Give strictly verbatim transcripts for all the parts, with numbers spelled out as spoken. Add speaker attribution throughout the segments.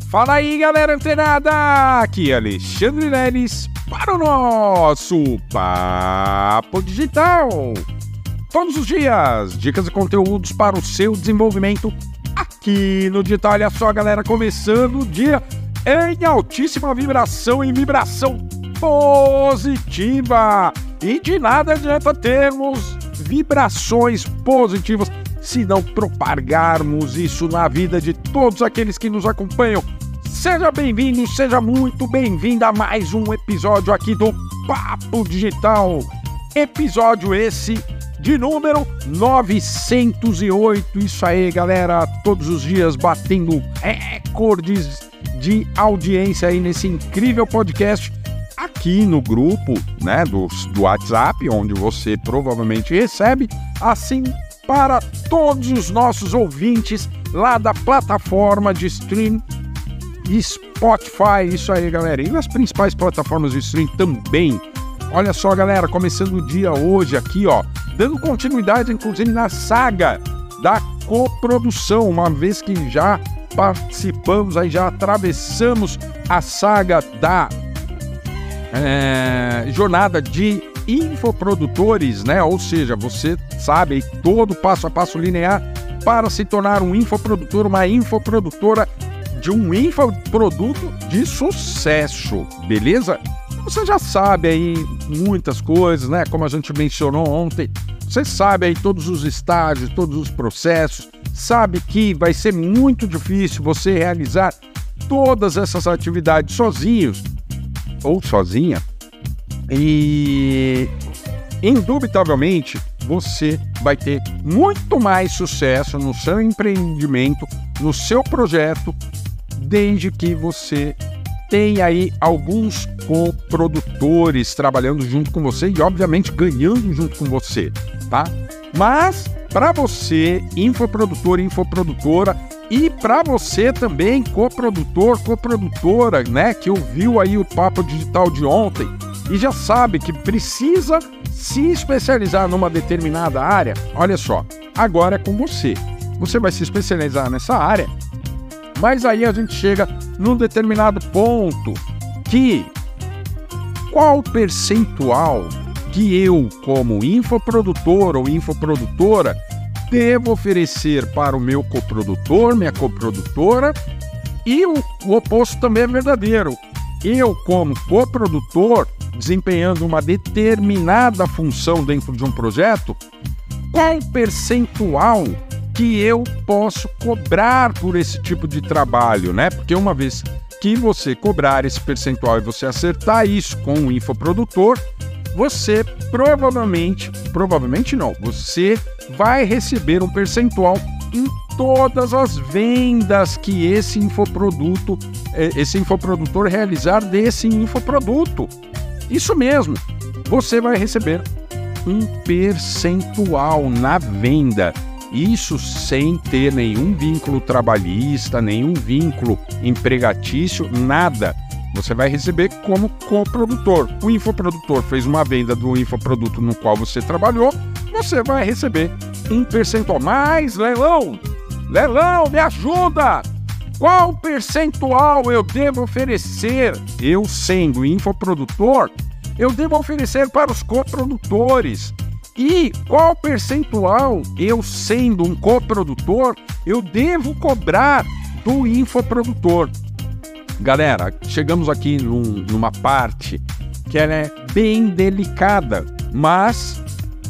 Speaker 1: Fala aí, galera antenada! Aqui é Alexandre Leles para o nosso Papo Digital. Todos os dias, dicas e conteúdos para o seu desenvolvimento aqui no digital. Olha só, galera, começando o dia em altíssima vibração, em vibração positiva. E de nada adianta termos vibrações positivas se não propagarmos isso na vida de todos aqueles que nos acompanham. Seja bem-vindo, seja muito bem-vinda a mais um episódio aqui do Papo Digital. Episódio esse de número novecentos e oito. Isso aí, galera, todos os dias batendo recordes de audiência aí nesse incrível podcast aqui no grupo, né, do, do WhatsApp, onde você provavelmente recebe, assim para todos os nossos ouvintes lá da plataforma de stream Spotify. Isso aí, galera, e nas principais plataformas de stream também. Olha só, galera, começando o dia hoje aqui, ó, dando continuidade, inclusive, na saga da coprodução, uma vez que já participamos, aí já atravessamos a saga da é, jornada de infoprodutores, né? Ou seja, você sabe aí todo passo a passo linear para se tornar um infoprodutor, uma infoprodutora de um infoproduto de sucesso, beleza? Você já sabe aí muitas coisas, né? Como a gente mencionou ontem, você sabe aí todos os estágios, todos os processos, sabe que vai ser muito difícil você realizar todas essas atividades sozinhos ou sozinha, e indubitavelmente você vai ter muito mais sucesso no seu empreendimento, no seu projeto, desde que você tenha aí alguns coprodutores trabalhando junto com você e, obviamente, ganhando junto com você, tá? Mas, para você, infoprodutor, infoprodutora, e para você também, coprodutor, coprodutora, né, que ouviu aí o Papo Digital de ontem e já sabe que precisa se especializar numa determinada área, olha só, agora é com você. Você vai se especializar nessa área, mas aí a gente chega num determinado ponto que qual percentual que eu, como infoprodutor ou infoprodutora, devo oferecer para o meu coprodutor, minha coprodutora, e o, o oposto também é verdadeiro. Eu, como coprodutor, desempenhando uma determinada função dentro de um projeto, qual percentual que eu posso cobrar por esse tipo de trabalho, né? Porque uma vez que você cobrar esse percentual e você acertar isso com o infoprodutor, você provavelmente, provavelmente não, você vai receber um percentual em todas as vendas que esse infoproduto, esse infoprodutor realizar desse infoproduto. Isso mesmo, você vai receber um percentual na venda. Isso sem ter nenhum vínculo trabalhista, nenhum vínculo empregatício, nada. Você vai receber como coprodutor. O infoprodutor fez uma venda do infoproduto no qual você trabalhou, você vai receber um percentual. Mas, Leilão, Leilão, me ajuda! Qual percentual eu devo oferecer? Eu, sendo infoprodutor, eu devo oferecer para os coprodutores. E qual percentual eu, sendo um coprodutor, eu devo cobrar do infoprodutor? Galera, chegamos aqui num, numa parte que ela é bem delicada, mas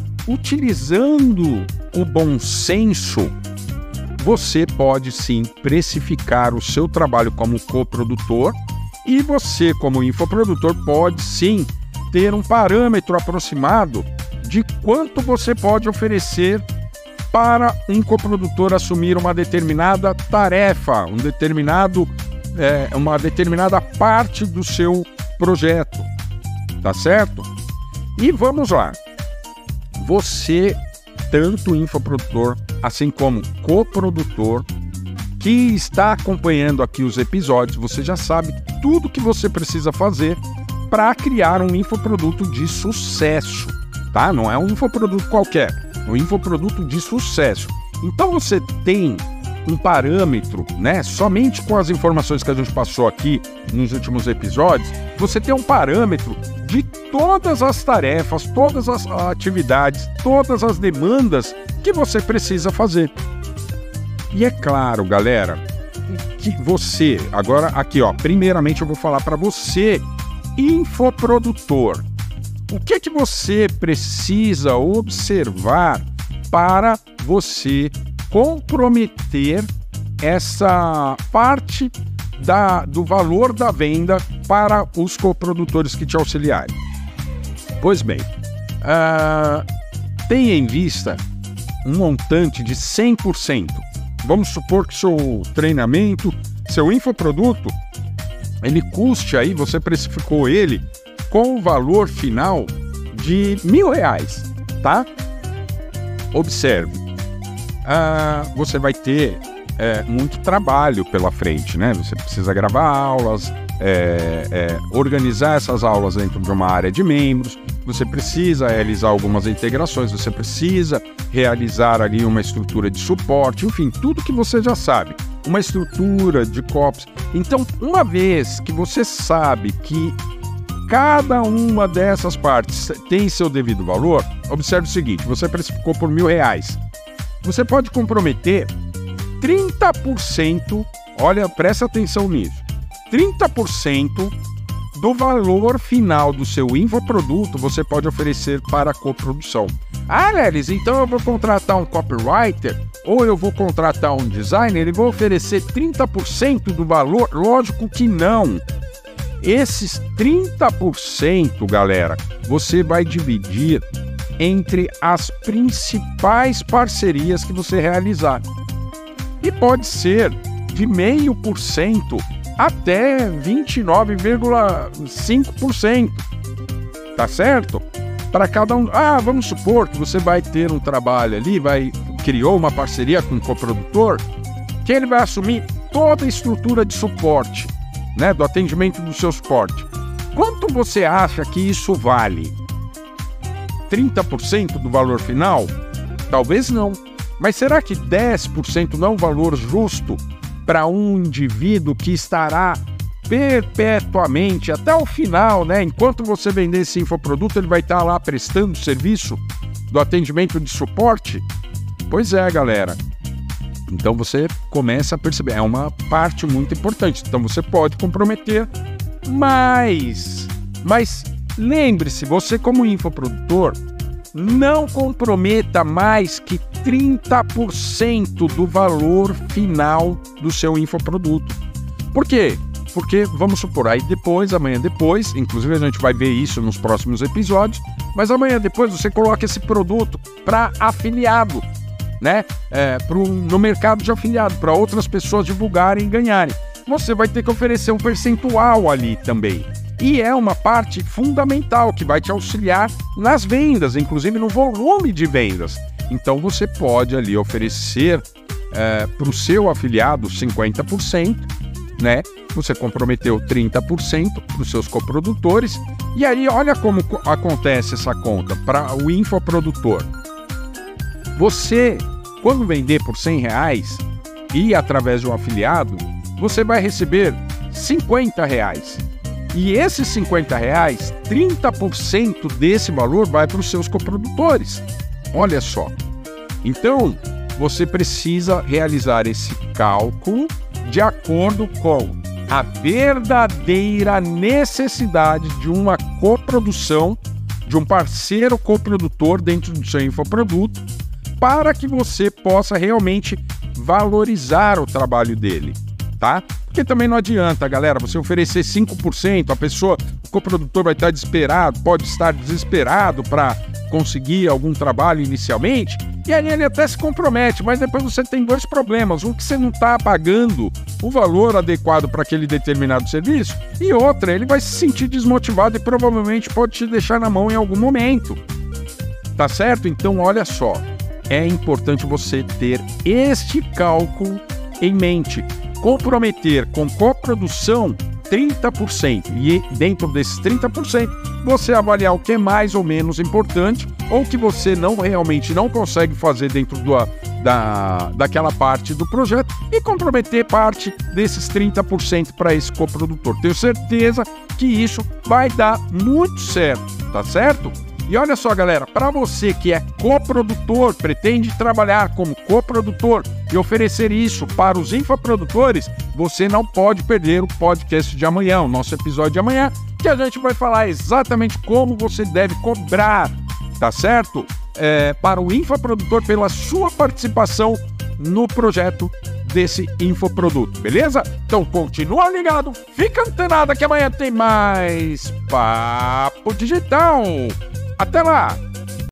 Speaker 1: utilizando o bom senso, você pode sim precificar o seu trabalho como coprodutor e você, como infoprodutor, pode sim ter um parâmetro aproximado de quanto você pode oferecer para um coprodutor assumir uma determinada tarefa, um determinado, é, uma determinada parte do seu projeto, tá certo? E vamos lá, você, tanto infoprodutor, assim como coprodutor, que está acompanhando aqui os episódios, você já sabe tudo que você precisa fazer para criar um infoproduto de sucesso, tá? Não é um infoproduto qualquer, é um infoproduto de sucesso. Então você tem um parâmetro, né? Somente com as informações que a gente passou aqui nos últimos episódios, você tem um parâmetro de todas as tarefas, todas as atividades, todas as demandas que você precisa fazer. E é claro, galera, que você, agora aqui, ó, primeiramente eu vou falar para você, infoprodutor. O que que você precisa observar para você comprometer essa parte da, do valor da venda para os coprodutores que te auxiliarem? Pois bem, uh, tenha em vista um montante de cem por cento. Vamos supor que seu treinamento, seu infoproduto, ele custe aí, você precificou ele com o valor final de mil reais, tá? Observe, ah, você vai ter é, muito trabalho pela frente, né? Você precisa gravar aulas, é, é, organizar essas aulas dentro de uma área de membros, você precisa realizar algumas integrações, você precisa realizar ali uma estrutura de suporte, enfim, tudo que você já sabe, uma estrutura de copies. Então, uma vez que você sabe que cada uma dessas partes tem seu devido valor, observe o seguinte, você precificou por mil reais. Você pode comprometer trinta por cento, olha, presta atenção nisso, trinta por cento do valor final do seu infoproduto você pode oferecer para a coprodução. Ah, Lelis, então eu vou contratar um copywriter ou eu vou contratar um designer e vou oferecer trinta por cento do valor? Lógico que não. Esses trinta por cento, galera, você vai dividir entre as principais parcerias que você realizar. E pode ser de zero vírgula cinco por cento até vinte e nove vírgula cinco por cento. Tá certo? Para cada um. Ah, vamos supor que você vai ter um trabalho ali, vai criou uma parceria com um coprodutor, que ele vai assumir toda a estrutura de suporte, né, do atendimento do seu suporte. Quanto você acha que isso vale? trinta por cento do valor final? Talvez não. Mas será que dez por cento não é um valor justo para um indivíduo que estará perpetuamente até o final, né? Enquanto você vender esse infoproduto, ele vai estar lá prestando serviço do atendimento de suporte? Pois é, galera. Então você começa a perceber, é uma parte muito importante. Então você pode comprometer mais. Mas lembre-se, você como infoprodutor, não comprometa mais que trinta por cento do valor final do seu infoproduto. Por quê? Porque, vamos supor, aí depois, amanhã depois, inclusive a gente vai ver isso nos próximos episódios, mas amanhã depois você coloca esse produto para afiliado, né? É, pro, no mercado de afiliado, para outras pessoas divulgarem e ganharem. Você vai ter que oferecer um percentual ali também. E é uma parte fundamental que vai te auxiliar nas vendas, inclusive no volume de vendas. Então você pode ali oferecer é, para o seu afiliado cinquenta por cento, né? Você comprometeu trinta por cento para os seus coprodutores. E aí olha como acontece essa conta para o infoprodutor. Você, quando vender por cem reais e através de um afiliado, você vai receber cinquenta reais. E esses cinquenta reais, trinta por cento desse valor vai para os seus coprodutores. Olha só. Então, você precisa realizar esse cálculo de acordo com a verdadeira necessidade de uma coprodução, de um parceiro coprodutor dentro do seu infoproduto, para que você possa realmente valorizar o trabalho dele, tá? Porque também não adianta, galera, você oferecer cinco por cento, a pessoa, o coprodutor vai estar desesperado, pode estar desesperado para conseguir algum trabalho inicialmente, e aí ele até se compromete, mas depois você tem dois problemas. Um, que você não está pagando o valor adequado para aquele determinado serviço, e outra, ele vai se sentir desmotivado e provavelmente pode te deixar na mão em algum momento. Tá certo? Então, olha só, é importante você ter este cálculo em mente. Comprometer com coprodução trinta por cento e dentro desses trinta por cento você avaliar o que é mais ou menos importante ou que você não realmente não consegue fazer dentro do, da, daquela parte do projeto e comprometer parte desses trinta por cento para esse coprodutor. Tenho certeza que isso vai dar muito certo, tá certo? E olha só, galera, para você que é coprodutor, pretende trabalhar como coprodutor e oferecer isso para os infoprodutores, você não pode perder o podcast de amanhã, o nosso episódio de amanhã, que a gente vai falar exatamente como você deve cobrar, tá certo? É, para o infoprodutor pela sua participação no projeto desse infoproduto, beleza? Então continua ligado, fica antenado que amanhã tem mais Papo Digital. Até lá!